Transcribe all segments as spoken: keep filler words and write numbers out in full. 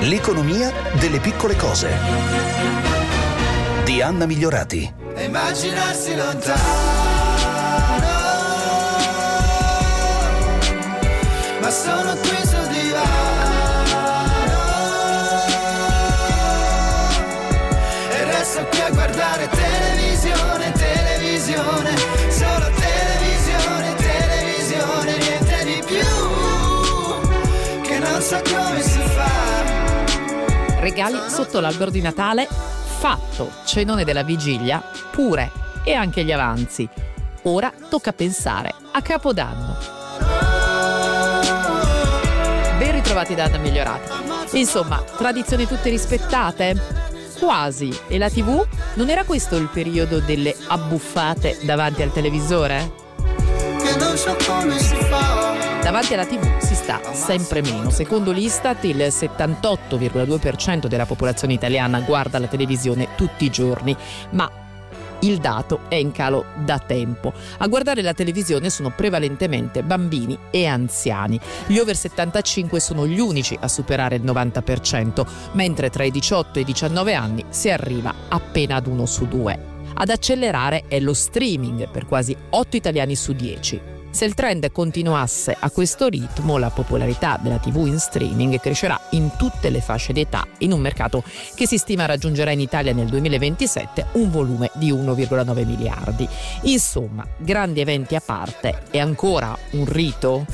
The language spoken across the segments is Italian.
L'economia delle piccole cose di Anna Migliorati. Immaginarsi lontano, ma sono qui sul divano e resto qui a guardare televisione, televisione, solo televisione, televisione, niente di più, che non so come si fa. Regali sotto l'albero di Natale, fatto, cenone della vigilia, pure, e anche gli avanzi. Ora tocca pensare a Capodanno. Ben ritrovati da Anna Migliorati. Insomma, tradizioni tutte rispettate? Quasi. E la tivù? Non era questo il periodo delle abbuffate davanti al televisore? Che non so come si fa. Davanti alla tivù si sta sempre meno. Secondo l'Istat, il settantotto virgola due per cento della popolazione italiana guarda la televisione tutti i giorni, ma il dato è in calo da tempo. A guardare la televisione sono prevalentemente bambini e anziani. Gli over settantacinque sono gli unici a superare il novanta per cento, mentre tra i diciotto e i diciannove anni si arriva appena ad uno su due. Ad accelerare è lo streaming per quasi otto italiani su dieci. Se il trend continuasse a questo ritmo, la popolarità della tivù in streaming crescerà in tutte le fasce d'età, in un mercato che si stima raggiungerà in Italia nel duemilaventisette un volume di uno virgola nove miliardi. Insomma, grandi eventi a parte, è ancora un rito?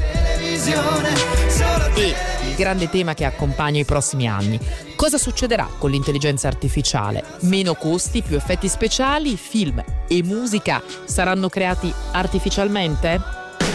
E il grande tema che accompagna i prossimi anni: cosa succederà con l'intelligenza artificiale? Meno costi, più effetti speciali, film e musica saranno creati artificialmente?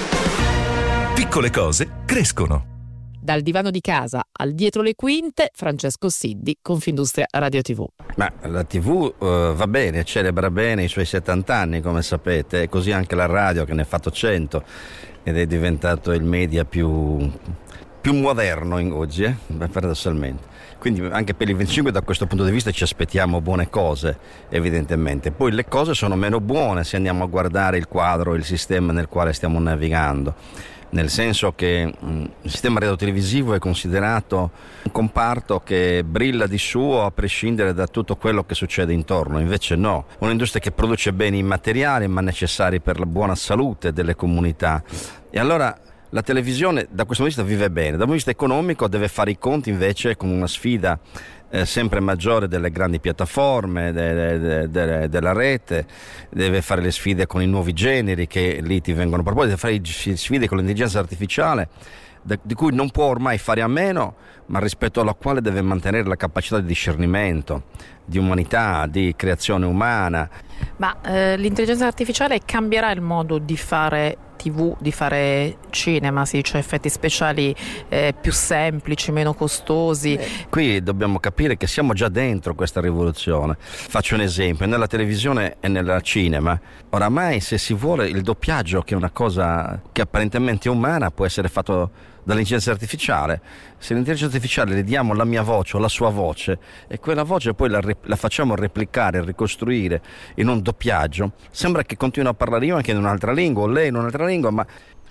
Piccole cose crescono. Dal divano di casa al dietro le quinte, Francesco Siddi, Confindustria Radio tivù. Ma la tivù uh, va bene, celebra bene i suoi settanta anni, come sapete, e così anche la radio, che ne ha fatto cento ed è diventato il media più, più moderno in oggi, eh? paradossalmente. Quindi anche per il venticinque da questo punto di vista ci aspettiamo buone cose, evidentemente. Poi le cose sono meno buone se andiamo a guardare il quadro, il sistema nel quale stiamo navigando. Nel senso che mh, il sistema radiotelevisivo è considerato un comparto che brilla di suo a prescindere da tutto quello che succede intorno. Invece no, un'industria che produce beni immateriali ma necessari per la buona salute delle comunità. E allora la televisione da questo punto di vista vive bene. Dal punto di vista economico deve fare i conti invece con una sfida eh, sempre maggiore delle grandi piattaforme, de, de, de, della rete, deve fare le sfide con i nuovi generi che lì ti vengono proposti, deve fare le sfide con l'intelligenza artificiale, di cui non può ormai fare a meno, ma rispetto alla quale deve mantenere la capacità di discernimento, di umanità, di creazione umana. Ma eh, l'intelligenza artificiale cambierà il modo di fare tivù, di fare cinema, sì, cioè effetti speciali eh, più semplici, meno costosi. Eh, qui dobbiamo capire che siamo già dentro questa rivoluzione. Faccio un esempio: nella televisione e nel cinema oramai, se si vuole, il doppiaggio, che è una cosa che apparentemente è umana, può essere fatto dall'intelligenza artificiale. Se l'intelligenza artificiale le diamo la mia voce o la sua voce e quella voce poi la, la facciamo replicare, ricostruire in un doppiaggio, sembra che continui a parlare io anche in un'altra lingua o lei in un'altra lingua, ma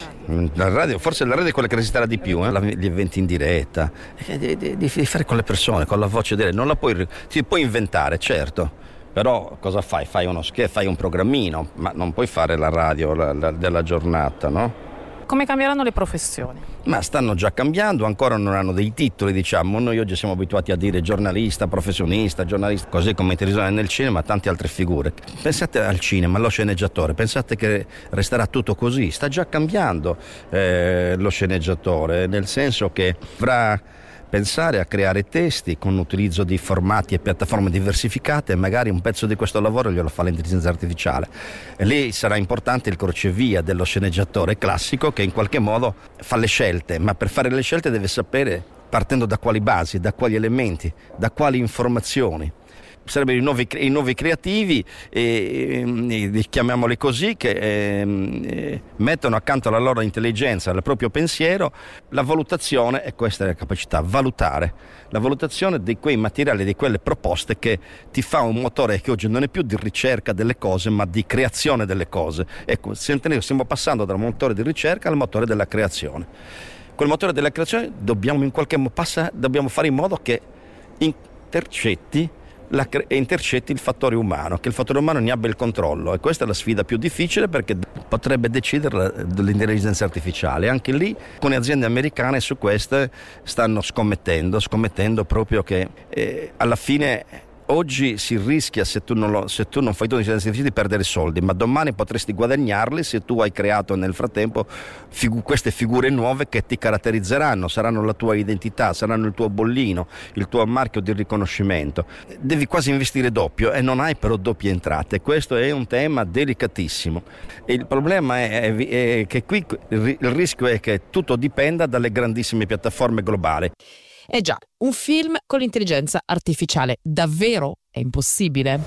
la radio, forse la radio è quella che resisterà di più, eh? Gli eventi in diretta, di, di, di fare con le persone, con la voce diretta. Non la puoi, ti puoi inventare, certo, però cosa fai? Fai uno scherzo, fai un programmino, ma non puoi fare la radio la, la, della giornata, no? Come cambieranno le professioni? Ma stanno già cambiando, ancora non hanno dei titoli, diciamo. Noi oggi siamo abituati a dire giornalista, professionista, giornalista, così come in televisione, nel cinema, tante altre figure. Pensate al cinema, allo sceneggiatore, pensate che resterà tutto così? Sta già cambiando eh, lo sceneggiatore, nel senso che avrà pensare a creare testi con l'utilizzo di formati e piattaforme diversificate, e magari un pezzo di questo lavoro glielo fa l'intelligenza artificiale. E lì sarà importante il crocevia dello sceneggiatore classico, che in qualche modo fa le scelte, ma per fare le scelte deve sapere partendo da quali basi, da quali elementi, da quali informazioni. Sarebbero i nuovi, i nuovi creativi, eh, eh, chiamiamoli così, che eh, mettono accanto alla loro intelligenza, al proprio pensiero, la valutazione, e questa è la capacità, valutare, la valutazione di quei materiali, di quelle proposte che ti fa un motore che oggi non è più di ricerca delle cose, ma di creazione delle cose. Ecco, stiamo passando dal motore di ricerca al motore della creazione. Col motore della creazione dobbiamo in qualche modo passa, dobbiamo fare in modo che intercetti La cre- e intercetti il fattore umano, che il fattore umano ne abbia il controllo, e questa è la sfida più difficile, perché potrebbe decidere dell'intelligenza artificiale. Anche lì alcune aziende americane su queste stanno scommettendo scommettendo proprio che eh, alla fine oggi si rischia, se tu non, lo, se tu non fai tu l'intelligenza artificiale, di perdere soldi, ma domani potresti guadagnarli se tu hai creato nel frattempo figu- queste figure nuove che ti caratterizzeranno, saranno la tua identità, saranno il tuo bollino, il tuo marchio di riconoscimento. Devi quasi investire doppio e non hai però doppie entrate. Questo è un tema delicatissimo, e il problema è, è, è che qui il, il rischio è che tutto dipenda dalle grandissime piattaforme globali. Eh già, un film con l'intelligenza artificiale davvero è impossibile?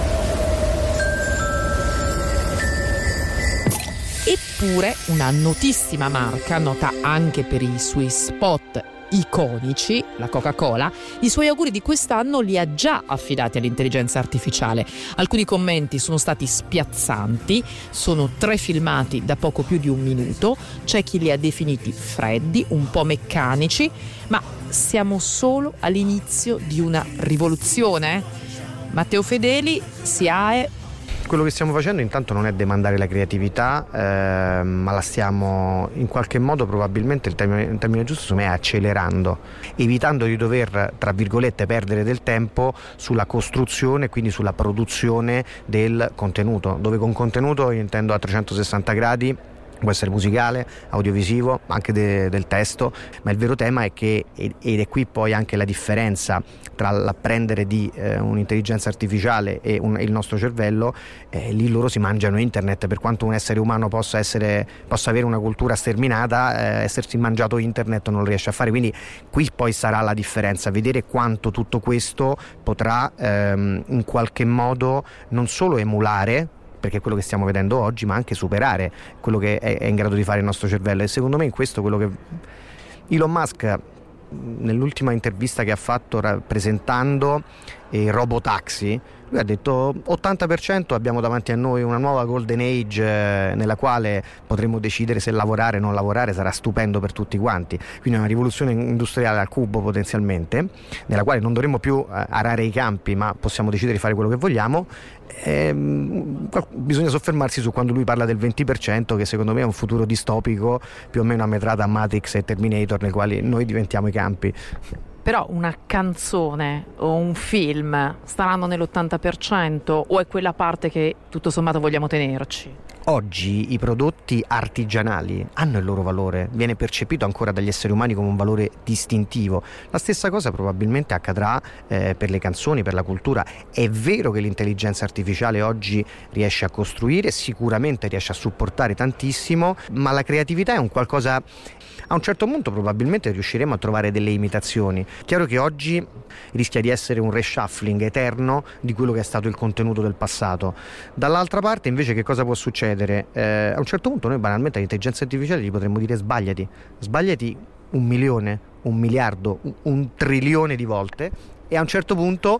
Eppure una notissima marca, nota anche per i suoi spot iconici, la Coca-Cola, i suoi auguri di quest'anno li ha già affidati all'intelligenza artificiale. Alcuni commenti sono stati spiazzanti, sono tre filmati da poco più di un minuto, c'è chi li ha definiti freddi, un po' meccanici, ma siamo solo all'inizio di una rivoluzione? Matteo Fedeli, S I A E. Quello che stiamo facendo intanto non è demandare la creatività, eh, ma la stiamo in qualche modo, probabilmente il termine, il termine giusto secondo me è accelerando, evitando di dover, tra virgolette, perdere del tempo sulla costruzione, quindi sulla produzione del contenuto, dove con contenuto io intendo a trecentosessanta gradi. Può essere musicale, audiovisivo, anche de, del testo, ma il vero tema è che, ed è qui poi anche la differenza tra l'apprendere di eh, un'intelligenza artificiale e un, il nostro cervello, eh, lì loro si mangiano internet. Per quanto un essere umano possa essere possa avere una cultura sterminata, eh, essersi mangiato internet non lo riesce a fare, quindi qui poi sarà la differenza, vedere quanto tutto questo potrà ehm, in qualche modo non solo emulare, perché è quello che stiamo vedendo oggi, ma anche superare quello che è, è in grado di fare il nostro cervello. E secondo me in questo quello che Elon Musk, nell'ultima intervista che ha fatto presentando il Robotaxi, lui ha detto ottanta per cento abbiamo davanti a noi una nuova golden age eh, nella quale potremo decidere se lavorare o non lavorare, sarà stupendo per tutti quanti, quindi una rivoluzione industriale al cubo potenzialmente, nella quale non dovremo più eh, arare i campi, ma possiamo decidere di fare quello che vogliamo. Eh, bisogna soffermarsi su quando lui parla del venti per cento, che secondo me è un futuro distopico più o meno a metà da Matrix e Terminator, nei quali noi diventiamo i campi. Però una canzone o un film staranno nell'ottanta per cento, o è quella parte che tutto sommato vogliamo tenerci? Oggi i prodotti artigianali hanno il loro valore, viene percepito ancora dagli esseri umani come un valore distintivo. La stessa cosa probabilmente accadrà eh, per le canzoni, per la cultura. È vero che l'intelligenza artificiale oggi riesce a costruire, sicuramente riesce a supportare tantissimo, ma la creatività è un qualcosa. A un certo punto probabilmente riusciremo a trovare delle imitazioni. Chiaro che oggi rischia di essere un reshuffling eterno di quello che è stato il contenuto del passato. Dall'altra parte invece che cosa può succedere? Eh, a un certo punto noi banalmente all'intelligenza artificiale gli potremmo dire sbagliati, sbagliati un milione, un miliardo, un, un trilione di volte, e a un certo punto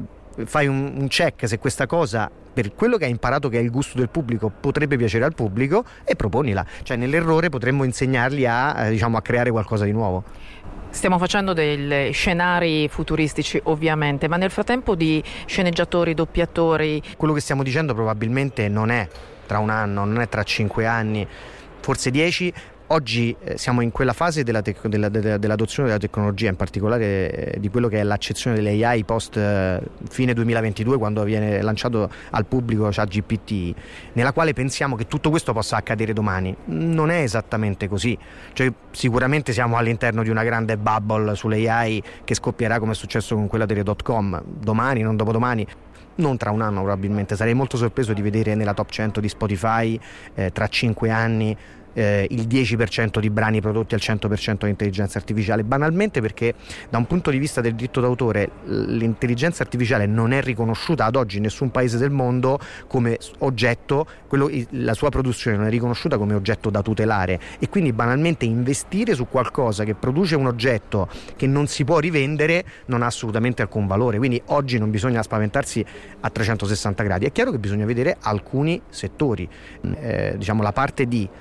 fai un, un check se questa cosa, per quello che hai imparato che è il gusto del pubblico, potrebbe piacere al pubblico, e proponila. Cioè nell'errore potremmo insegnargli a, eh, diciamo, a creare qualcosa di nuovo. Stiamo facendo dei scenari futuristici ovviamente, ma nel frattempo di sceneggiatori, doppiatori... Quello che stiamo dicendo probabilmente non è tra un anno, non è tra cinque anni, forse dieci. Oggi eh, siamo in quella fase della tec- della, della, dell'adozione della tecnologia, in particolare eh, di quello che è l'accezione delle A I post eh, fine duemilaventidue, quando viene lanciato al pubblico ChatGPT, nella quale pensiamo che tutto questo possa accadere domani. Non è esattamente così, cioè sicuramente siamo all'interno di una grande bubble sulle A I che scoppierà come è successo con quella delle dot com, domani, non dopodomani. Non tra un anno probabilmente. Sarei molto sorpreso di vedere nella top cento di Spotify eh, tra cinque anni Eh, il dieci per cento di brani prodotti al cento per cento di intelligenza artificiale, banalmente perché da un punto di vista del diritto d'autore l'intelligenza artificiale non è riconosciuta ad oggi in nessun paese del mondo come oggetto, quello, la sua produzione non è riconosciuta come oggetto da tutelare, e quindi banalmente investire su qualcosa che produce un oggetto che non si può rivendere non ha assolutamente alcun valore. Quindi oggi non bisogna spaventarsi a trecentosessanta gradi. È chiaro che bisogna vedere alcuni settori, eh, diciamo la parte di tradurre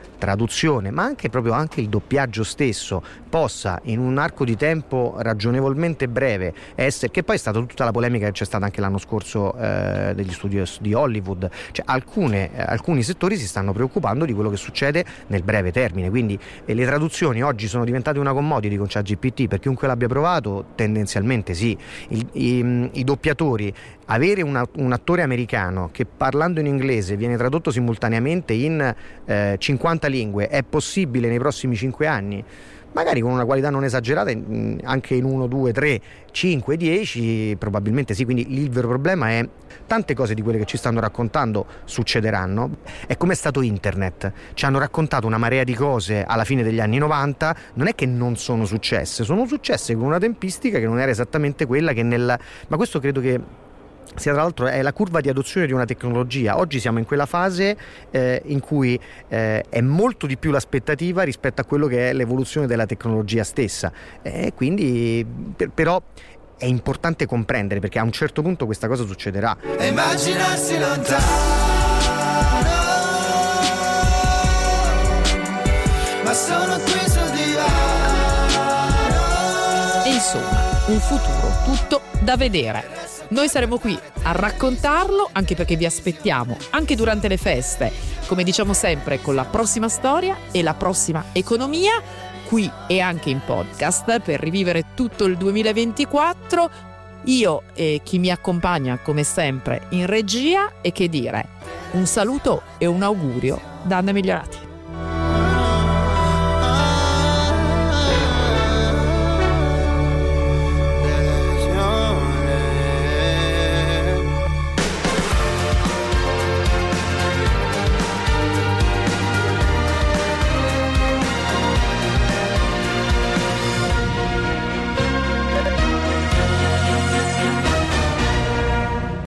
traduzione, ma anche proprio anche il doppiaggio stesso possa in un arco di tempo ragionevolmente breve essere, che poi è stata tutta la polemica che c'è stata anche l'anno scorso eh, degli studios di Hollywood, cioè alcune, eh, alcuni settori si stanno preoccupando di quello che succede nel breve termine, quindi eh, le traduzioni oggi sono diventate una commodity con ChatGPT, per chiunque l'abbia provato tendenzialmente sì, il, i, i doppiatori, avere una, un attore americano che parlando in inglese viene tradotto simultaneamente in eh, cinquanta lingue, è possibile nei prossimi cinque anni? Magari con una qualità non esagerata, anche in uno, due, tre, cinque, dieci, probabilmente sì. Quindi il vero problema è tante cose di quelle che ci stanno raccontando succederanno. È come è stato internet, ci hanno raccontato una marea di cose alla fine degli anni novanta, non è che non sono successe, sono successe con una tempistica che non era esattamente quella che nel... ma questo credo che sia tra l'altro è la curva di adozione di una tecnologia. Oggi siamo in quella fase eh, in cui eh, è molto di più l'aspettativa rispetto a quello che è l'evoluzione della tecnologia stessa, e eh, quindi per, però è importante comprendere, perché a un certo punto questa cosa succederà. E immaginarsi lontano, ma sono qui sul divano. E insomma, un futuro tutto da vedere. Noi saremo qui a raccontarlo, anche perché vi aspettiamo anche durante le feste, come diciamo sempre, con la prossima storia e la prossima economia, qui e anche in podcast, per rivivere tutto il duemilaventiquattro. Io e chi mi accompagna come sempre in regia, e che dire, un saluto e un augurio da Anna Migliorati.